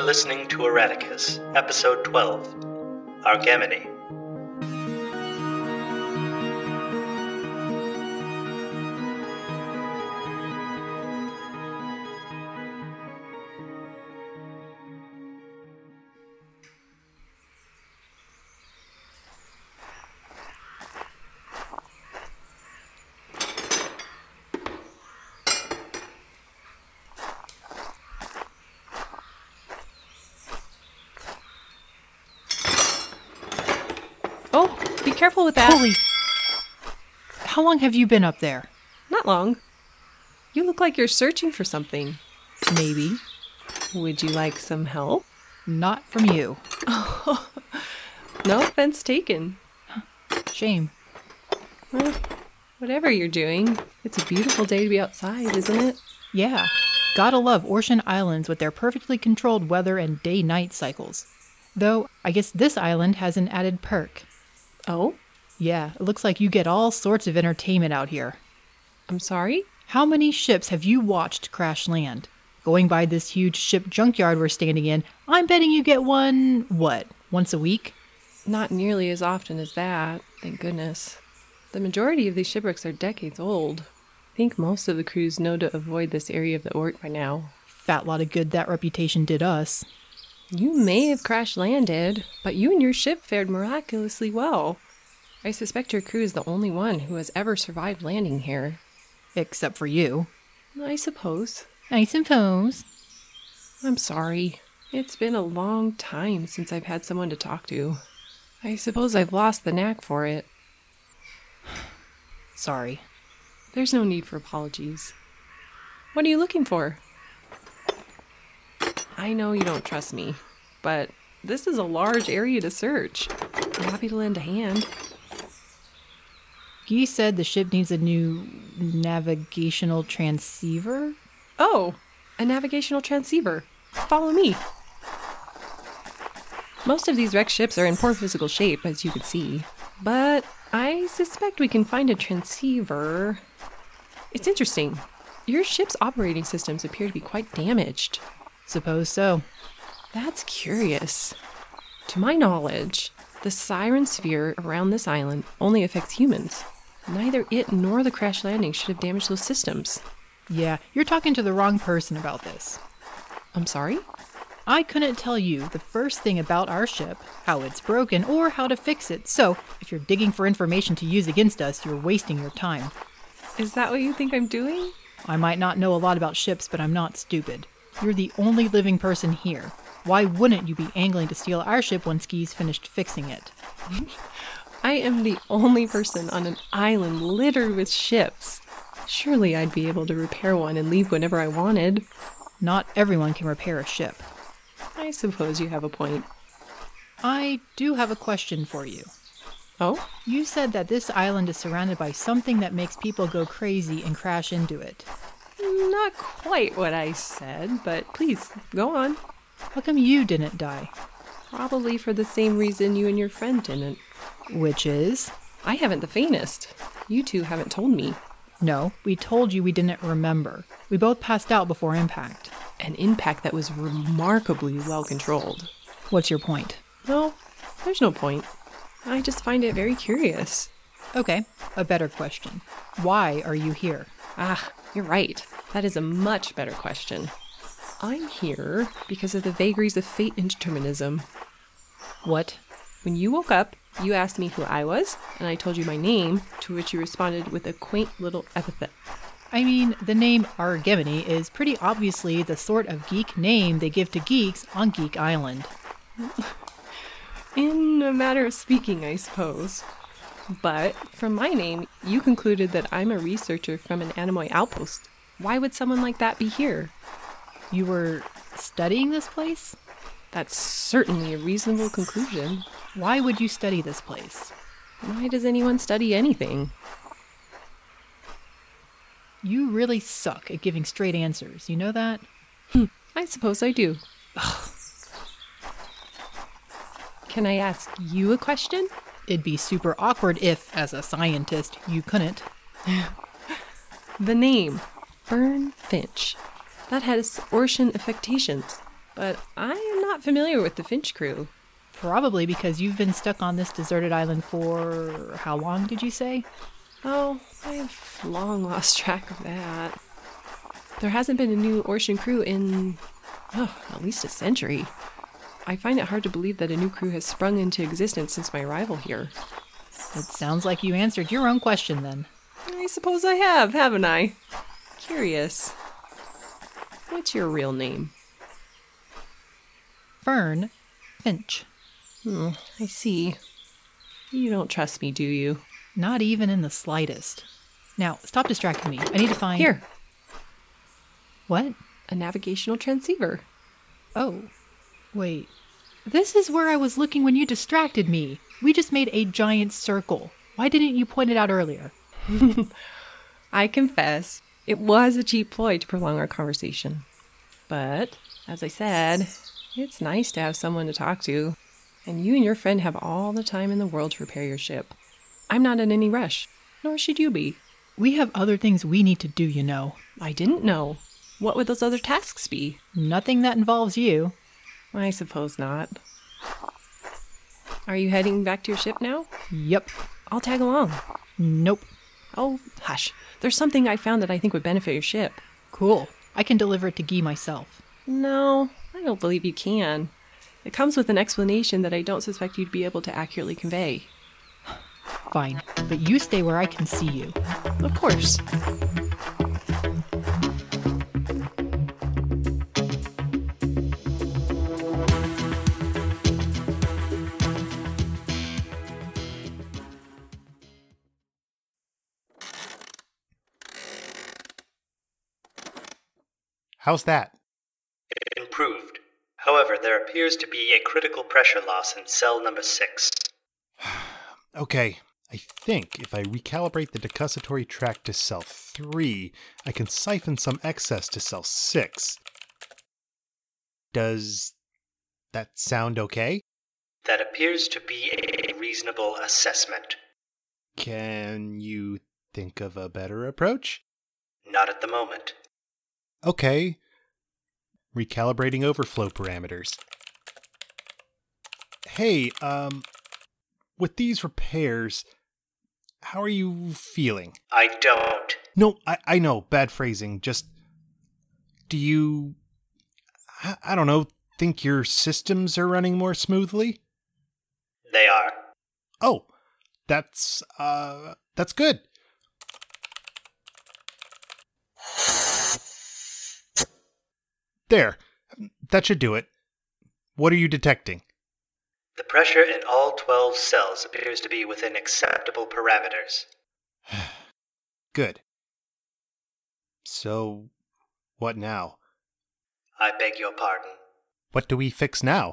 listening to Erraticus, Episode 12, Argemini. Oh, be careful with that. Holy... How long have you been up there? Not long. You look like you're searching for something. Maybe. Would you like some help? Not from you. No offense taken. Shame. Well, whatever you're doing, it's a beautiful day to be outside, isn't it? Yeah. Gotta love Orshan Islands with their perfectly controlled weather and day-night cycles. Though, I guess this island has an added perk. Oh? Yeah, it looks like you get all sorts of entertainment out here. I'm sorry? How many ships have you watched crash land? Going by this huge ship junkyard we're standing in, I'm betting you get one, once a week? Not nearly as often as that, thank goodness. The majority of these shipwrecks are decades old. I think most of the crews know to avoid this area of the Ort by now. Fat lot of good that reputation did us. You may have crash landed, but you and your ship fared miraculously well. I suspect your crew is the only one who has ever survived landing here. Except for you. I suppose. I suppose. I'm sorry. It's been a long time since I've had someone to talk to. I suppose I've lost the knack for it. Sorry. There's no need for apologies. What are you looking for? I know you don't trust me, but this is a large area to search. I'm happy to lend a hand. Guy said the ship needs a new navigational transceiver? Oh, a navigational transceiver. Follow me. Most of these wrecked ships are in poor physical shape, as you can see. But I suspect we can find a transceiver. It's interesting. Your ship's operating systems appear to be quite damaged. Suppose so. That's curious. To my knowledge, the siren sphere around this island only affects humans. Neither it nor the crash landing should have damaged those systems. Yeah, you're talking to the wrong person about this. I'm sorry? I couldn't tell you the first thing about our ship, how it's broken, or how to fix it, so if you're digging for information to use against us, you're wasting your time. Is that what you think I'm doing? I might not know a lot about ships, but I'm not stupid. You're the only living person here. Why wouldn't you be angling to steal our ship when Ski's finished fixing it? I am the only person on an island littered with ships. Surely I'd be able to repair one and leave whenever I wanted. Not everyone can repair a ship. I suppose you have a point. I do have a question for you. Oh? You said that this island is surrounded by something that makes people go crazy and crash into it. Not quite what I said, but please, go on. How come you didn't die? Probably for the same reason you and your friend didn't. Which is? I haven't the faintest. You two haven't told me. No, we told you we didn't remember. We both passed out before impact. An impact that was remarkably well controlled. What's your point? No, there's no point. I just find it very curious. Okay, a better question. Why are you here? Ah, you're right. That is a much better question. I'm here because of the vagaries of fate and determinism. What? When you woke up, you asked me who I was, and I told you my name, to which you responded with a quaint little epithet. I mean, the name Argemini is pretty obviously the sort of geek name they give to geeks on Geek Island. In a matter of speaking, I suppose. But from my name, you concluded that I'm a researcher from an Anemoy outpost. Why would someone like that be here? You were studying this place? That's certainly a reasonable conclusion. Why would you study this place? Why does anyone study anything? You really suck at giving straight answers, you know that? I suppose I do. Can I ask you a question? It'd be super awkward if, as a scientist, you couldn't. The name, Fern Finch. That has Orshan affectations, but I am not familiar with the Finch crew. Probably because you've been stuck on this deserted island for how long did you say? Oh, I've long lost track of that. There hasn't been a new Ocean crew in, at least a century. I find it hard to believe that a new crew has sprung into existence since my arrival here. It sounds like you answered your own question then. I suppose I have, haven't I? Curious. What's your real name? Fern Finch. I see. You don't trust me, do you? Not even in the slightest. Now, stop distracting me. I need to find... Here, What? a navigational transceiver. Oh, wait. This is where I was looking when you distracted me. We just made a giant circle. Why didn't you point it out earlier? I confess, it was a cheap ploy to prolong our conversation. But, as I said, it's nice to have someone to talk to. And you and your friend have all the time in the world to repair your ship. I'm not in any rush, nor should you be. We have other things we need to do, you know. I didn't know. What would those other tasks be? Nothing that involves you. I suppose not. Are you heading back to your ship now? Yep. I'll tag along. Nope. Oh, hush. There's something I found that I think would benefit your ship. Cool. I can deliver it to Guy myself. No, I don't believe you can. It comes with an explanation that I don't suspect you'd be able to accurately convey. Fine. But you stay where I can see you. Of course. How's that? Improved. However, there appears to be a critical pressure loss in cell number 6. Okay, I think if I recalibrate the decussatory tract to cell 3, I can siphon some excess to cell 6. Does that sound okay? That appears to be a reasonable assessment. Can you think of a better approach? Not at the moment. Okay. Recalibrating overflow parameters. Hey, with these repairs, how are you feeling? I don't. No, I know, bad phrasing. Just, do you, I don't know, think your systems are running more smoothly? They are. Oh, that's good. There, that should do it. What are you detecting? The pressure in all 12 cells appears to be within acceptable parameters. Good. So, what now? I beg your pardon. What do we fix now?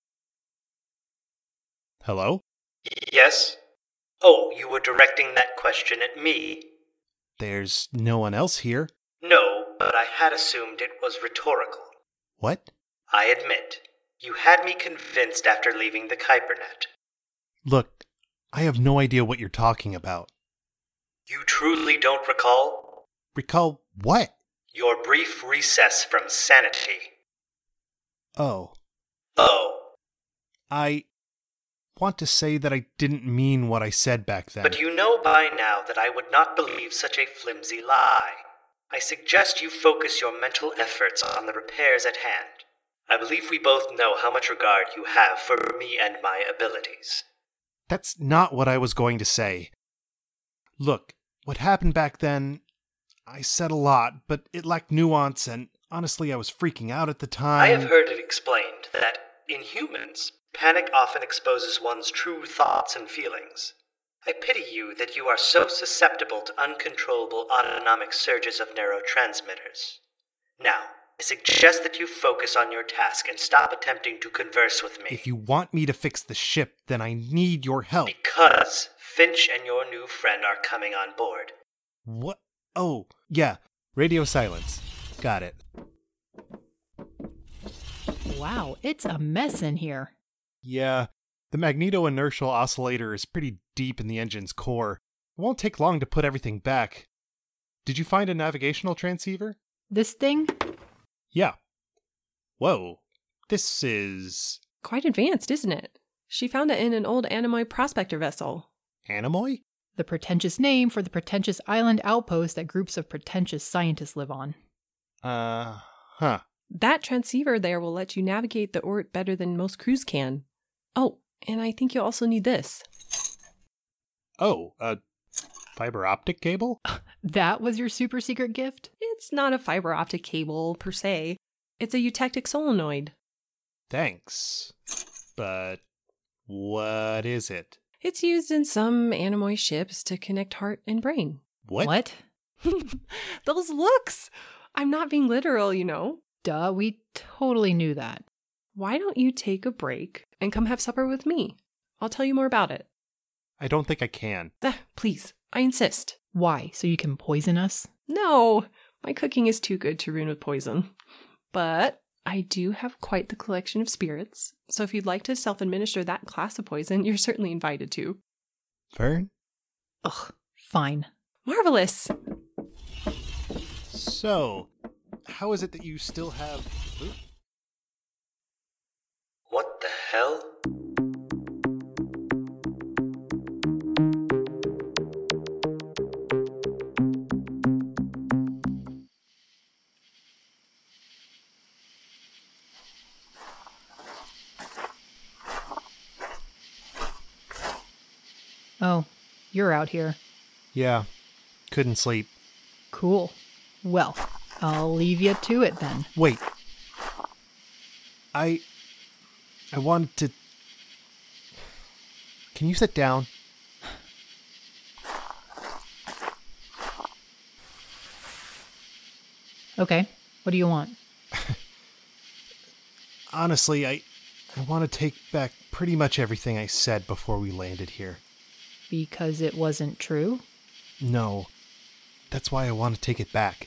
Hello? Yes? Oh, you were directing that question at me. There's no one else here. No, but I had assumed it was rhetorical. What? I admit, you had me convinced after leaving the Kuipernet. Look, I have no idea what you're talking about. You truly don't recall? Recall what? Your brief recess from sanity. Oh. Oh. I want to say that I didn't mean what I said back then. But you know by now that I would not believe such a flimsy lie. I suggest you focus your mental efforts on the repairs at hand. I believe we both know how much regard you have for me and my abilities. That's not what I was going to say. Look, what happened back then, I said a lot, but it lacked nuance, and honestly, I was freaking out at the time. I have heard it explained that, in humans, panic often exposes one's true thoughts and feelings. I pity you that you are so susceptible to uncontrollable autonomic surges of neurotransmitters. Now, I suggest that you focus on your task and stop attempting to converse with me. If you want me to fix the ship, then I need your help. Because Finch and your new friend are coming on board. What? Oh, yeah. Radio silence. Got it. Wow, it's a mess in here. Yeah, the magneto-inertial oscillator is pretty deep in the engine's core. It won't take long to put everything back. Did you find a navigational transceiver? This thing? Yeah. Whoa. This is... Quite advanced, isn't it? She found it in an old Animoy prospector vessel. Animoy? The pretentious name for the pretentious island outpost that groups of pretentious scientists live on. Huh. That transceiver there will let you navigate the Oort better than most crews can. Oh, and I think you'll also need this. Oh, a fiber optic cable? That was your super secret gift? It's not a fiber optic cable, per se. It's a eutectic solenoid. Thanks. But what is it? It's used in some Animoy ships to connect heart and brain. What? Those looks! I'm not being literal, you know. Duh, we totally knew that. Why don't you take a break and come have supper with me? I'll tell you more about it. I don't think I can. Please, I insist. Why? So you can poison us? No, my cooking is too good to ruin with poison. But I do have quite the collection of spirits, so if you'd like to self-administer that class of poison, you're certainly invited to. Fern? Ugh, fine. Marvelous! So, how is it that you still have... What the hell? Oh, you're out here. Yeah, couldn't sleep. Cool. Well, I'll leave you to it then. Wait. I wanted to... Can you sit down? Okay, what do you want? Honestly, I want to take back pretty much everything I said before we landed here. Because it wasn't true? No. That's why I want to take it back.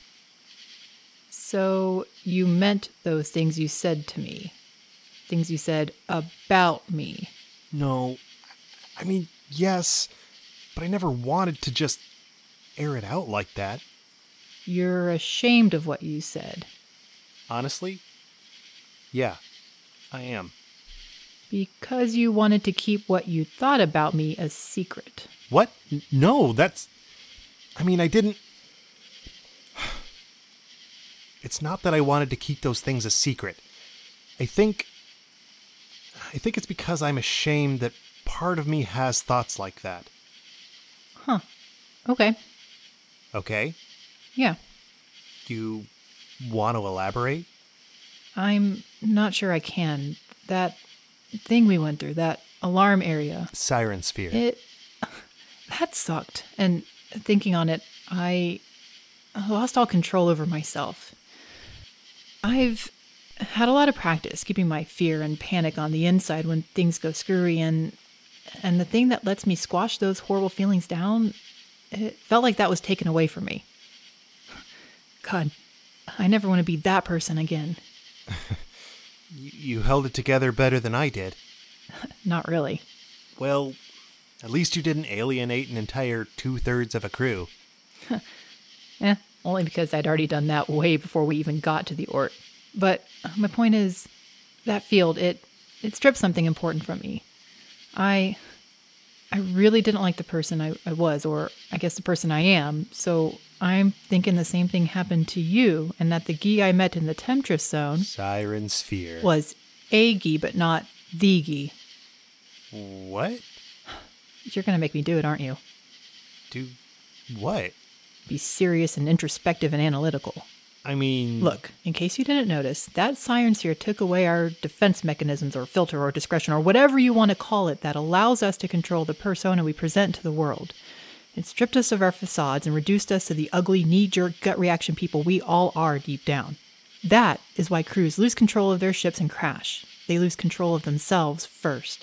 So you meant those things you said to me? Things you said about me? No. I mean, yes, but I never wanted to just air it out like that. You're ashamed of what you said. Honestly? Yeah, I am. Because you wanted to keep what you thought about me a secret. What? No, that's... I mean, I didn't... It's not that I wanted to keep those things a secret. I think it's because I'm ashamed that part of me has thoughts like that. Huh. Okay. Okay? Yeah. You want to elaborate? I'm not sure I can. That thing we went through, that alarm area. Siren Sphere. That sucked. And thinking on it, I lost all control over myself. I've had a lot of practice keeping my fear and panic on the inside when things go screwy, and the thing that lets me squash those horrible feelings down, it felt like that was taken away from me. God, I never want to be that person again. You held it together better than I did. Not really. Well, at least you didn't alienate an entire 2/3 of a crew. Only because I'd already done that way before we even got to the Oort. But my point is, that field, it stripped something important from me. I really didn't like the person I was, or I guess the person I am, so I'm thinking the same thing happened to you, and that the Gi I met in the Temptress Zone... Siren Sphere. ...was a Gi, but not the Gi. What? You're gonna make me do it, aren't you? Do what? Be serious and introspective and analytical. I mean... Look, in case you didn't notice, that Siren Sphere took away our defense mechanisms or filter or discretion or whatever you want to call it that allows us to control the persona we present to the world. It stripped us of our facades and reduced us to the ugly, knee-jerk, gut reaction people we all are deep down. That is why crews lose control of their ships and crash. They lose control of themselves first.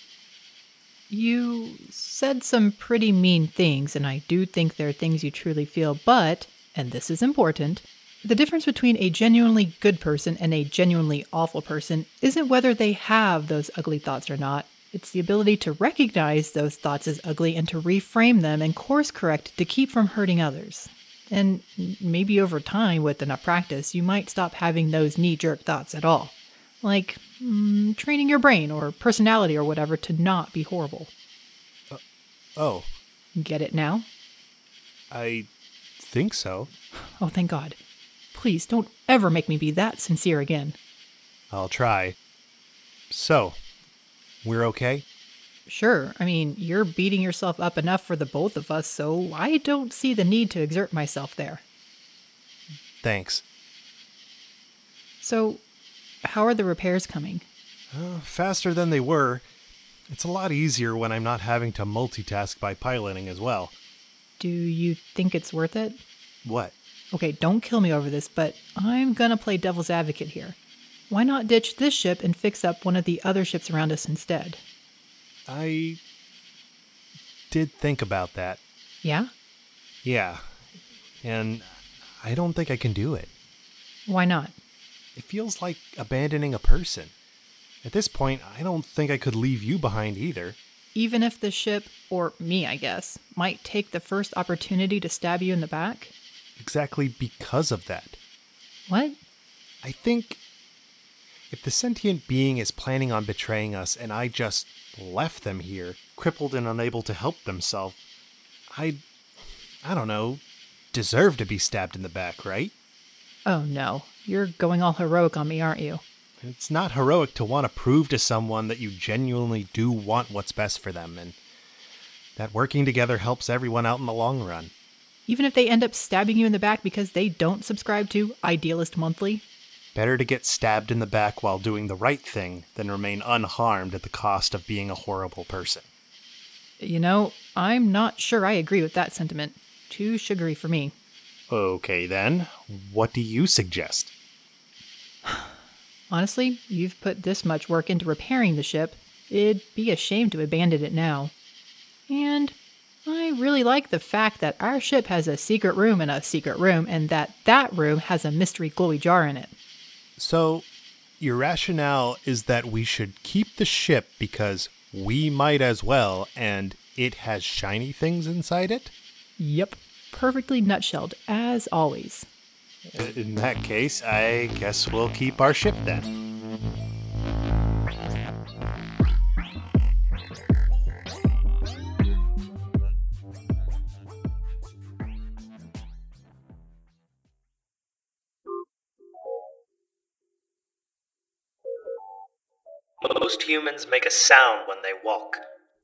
You said some pretty mean things, and I do think they're things you truly feel, but, and this is important, the difference between a genuinely good person and a genuinely awful person isn't whether they have those ugly thoughts or not. It's the ability to recognize those thoughts as ugly and to reframe them and course correct to keep from hurting others. And maybe over time, with enough practice, you might stop having those knee-jerk thoughts at all. Like training your brain or personality or whatever to not be horrible. Oh, Get it now? I think so. Oh, thank God. Please don't ever make me be that sincere again. I'll try. So, we're okay? Sure, I mean, you're beating yourself up enough for the both of us, so I don't see the need to exert myself there. Thanks. So, how are the repairs coming? Faster than they were. It's a lot easier when I'm not having to multitask by piloting as well. Do you think it's worth it? What? Okay, don't kill me over this, but I'm gonna play devil's advocate here. Why not ditch this ship and fix up one of the other ships around us instead? I did think about that. Yeah? Yeah. And I don't think I can do it. Why not? It feels like abandoning a person. At this point, I don't think I could leave you behind either. Even if the ship, or me I guess, might take the first opportunity to stab you in the back? Exactly because of that. What? I think if the sentient being is planning on betraying us and I just left them here, crippled and unable to help themselves, I don't know, deserve to be stabbed in the back, right? Oh no, you're going all heroic on me, aren't you? It's not heroic to want to prove to someone that you genuinely do want what's best for them, and that working together helps everyone out in the long run. Even if they end up stabbing you in the back because they don't subscribe to Idealist Monthly? Better to get stabbed in the back while doing the right thing than remain unharmed at the cost of being a horrible person. You know, I'm not sure I agree with that sentiment. Too sugary for me. Okay then, what do you suggest? Honestly, you've put this much work into repairing the ship. It'd be a shame to abandon it now. And I really like the fact that our ship has a secret room in a secret room, and that room has a mystery glowy jar in it. So, your rationale is that we should keep the ship because we might as well, and it has shiny things inside it? Yep. Perfectly nutshelled, as always. In that case, I guess we'll keep our ship then. Most humans make a sound when they walk.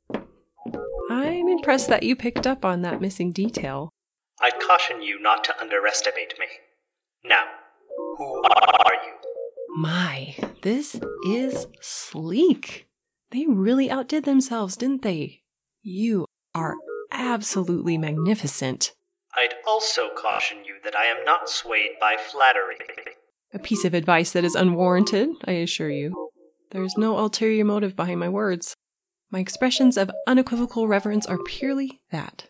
I'm impressed that you picked up on that missing detail. I'd caution you not to underestimate me. Now, who are you? My, this is sleek. They really outdid themselves, didn't they? You are absolutely magnificent. I'd also caution you that I am not swayed by flattery. A piece of advice that is unwarranted, I assure you. There's no ulterior motive behind my words. My expressions of unequivocal reverence are purely that.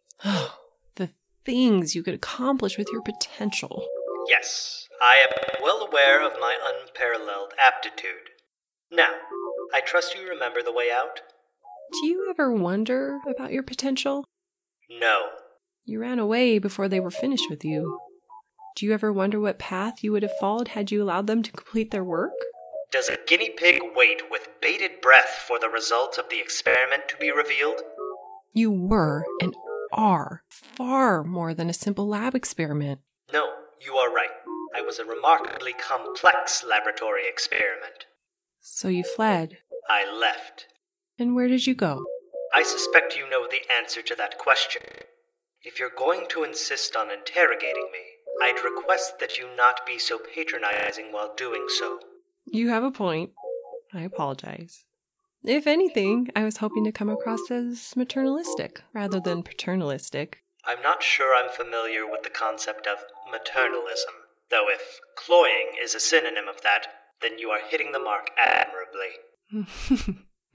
The things you could accomplish with your potential. Yes, I am well aware of my unparalleled aptitude. Now, I trust you remember the way out? Do you ever wonder about your potential? No. You ran away before they were finished with you. Do you ever wonder what path you would have followed had you allowed them to complete their work? Does a guinea pig wait with bated breath for the result of the experiment to be revealed? You were and are far more than a simple lab experiment. No, you are right. I was a remarkably complex laboratory experiment. So you fled. I left. And where did you go? I suspect you know the answer to that question. If you're going to insist on interrogating me, I'd request that you not be so patronizing while doing so. You have a point. I apologize. If anything, I was hoping to come across as maternalistic rather than paternalistic. I'm not sure I'm familiar with the concept of maternalism, though if cloying is a synonym of that, then you are hitting the mark admirably.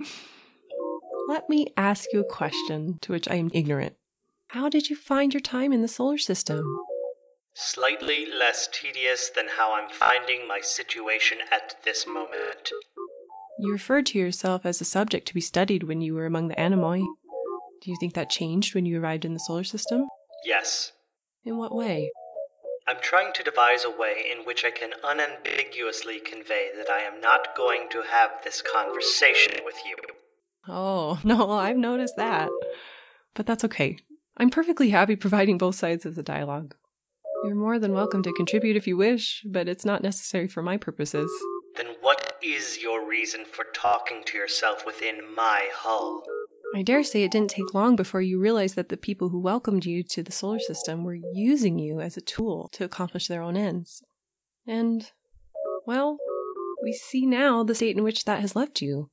Let me ask you a question to which I am ignorant. How did you find your time in the solar system? Slightly less tedious than how I'm finding my situation at this moment. You referred to yourself as a subject to be studied when you were among the Anomoi. Do you think that changed when you arrived in the solar system? Yes. In what way? I'm trying to devise a way in which I can unambiguously convey that I am not going to have this conversation with you. Oh, no, I've noticed that. But that's okay. I'm perfectly happy providing both sides of the dialogue. You're more than welcome to contribute if you wish, but it's not necessary for my purposes. Then what is your reason for talking to yourself within my hull? I dare say it didn't take long before you realized that the people who welcomed you to the solar system were using you as a tool to accomplish their own ends. And, well, we see now the state in which that has left you.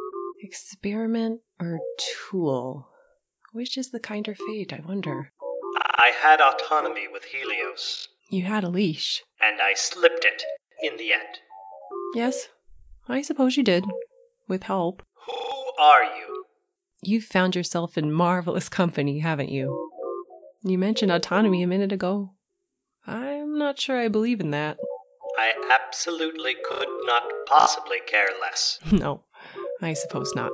Experiment or tool? Which is the kinder fate, I wonder? I had autonomy with Helios. You had a leash. And I slipped it in the end. Yes, I suppose you did. With help. Who are you? You've found yourself in marvelous company, haven't you? You mentioned autonomy a minute ago. I'm not sure I believe in that. I absolutely could not possibly care less. No, I suppose not.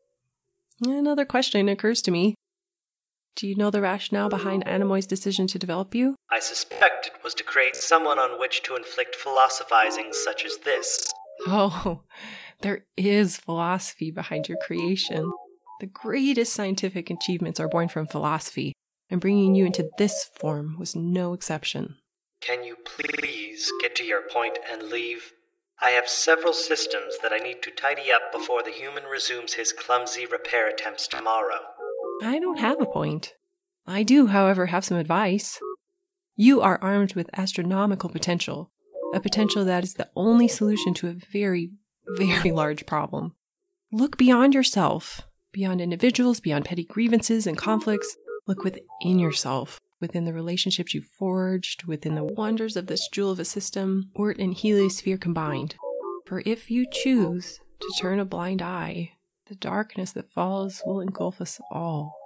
Another question occurs to me. Do you know the rationale behind Anemoy's decision to develop you? I suspect it was to create someone on which to inflict philosophizing such as this. Oh, there is philosophy behind your creation. The greatest scientific achievements are born from philosophy, and bringing you into this form was no exception. Can you please get to your point and leave? I have several systems that I need to tidy up before the human resumes his clumsy repair attempts tomorrow. I don't have a point. I do, however, have some advice. You are armed with astronomical potential, a potential that is the only solution to a very, very large problem. Look beyond yourself, beyond individuals, beyond petty grievances and conflicts. Look within yourself, within the relationships you forged, within the wonders of this jewel of a system, Oort and Heliosphere combined. For if you choose to turn a blind eye, the darkness that follows will engulf us all.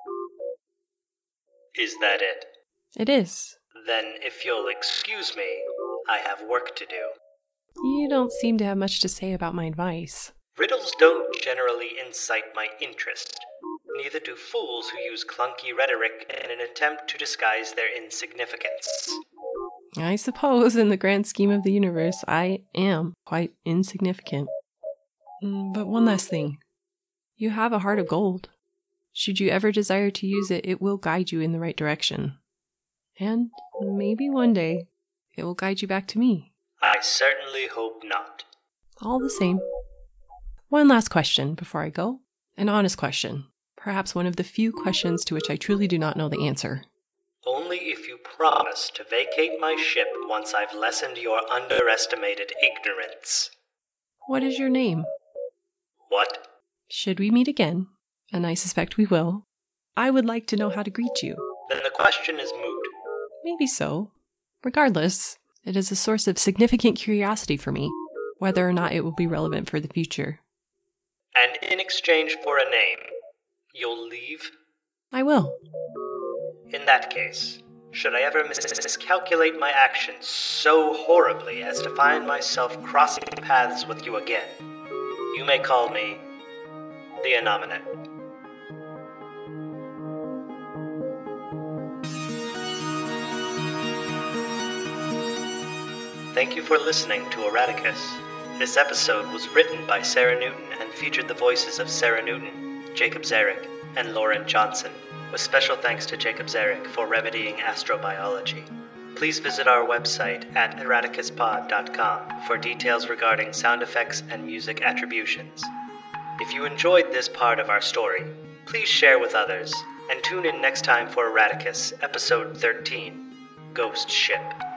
Is that it? It is. Then, if you'll excuse me, I have work to do. You don't seem to have much to say about my advice. Riddles don't generally incite my interest. Neither do fools who use clunky rhetoric in an attempt to disguise their insignificance. I suppose in the grand scheme of the universe, I am quite insignificant. But one last thing. You have a heart of gold. Should you ever desire to use it, it will guide you in the right direction. And maybe one day, it will guide you back to me. I certainly hope not. All the same. One last question before I go. An honest question. Perhaps one of the few questions to which I truly do not know the answer. Only if you promise to vacate my ship once I've lessened your underestimated ignorance. What is your name? What? Should we meet again, and I suspect we will, I would like to know how to greet you. Then the question is moot. Maybe so. Regardless, it is a source of significant curiosity for me, whether or not it will be relevant for the future. And in exchange for a name, you'll leave? I will. In that case, should I ever miscalculate my actions so horribly as to find myself crossing paths with you again, you may call me the Innominate. Thank you for listening to Erraticus. This episode was written by Sarah Newton and featured the voices of Sarah Newton, Jacob Zarek, and Lauren Johnson, with special thanks to Jacob Zarek for remedying astrobiology. Please visit our website at erraticuspod.com for details regarding sound effects and music attributions. If you enjoyed this part of our story, please share with others, and tune in next time for Erraticus, Episode 13, Ghost Ship.